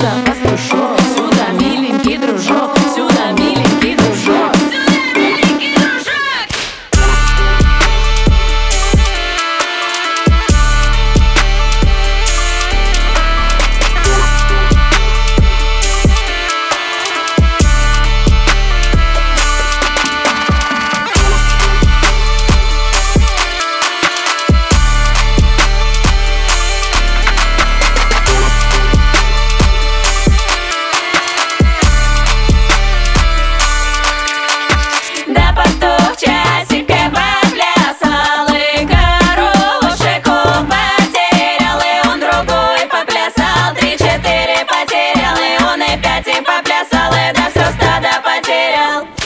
сюда, пастушок, сюда, миленький дружок, сюда, миленький дружок. Да пастух часика поплясал, и коровушек потерял, и он другой поплясал, 3-4 потерял, и он и 5 поплясал, и да все стадо потерял.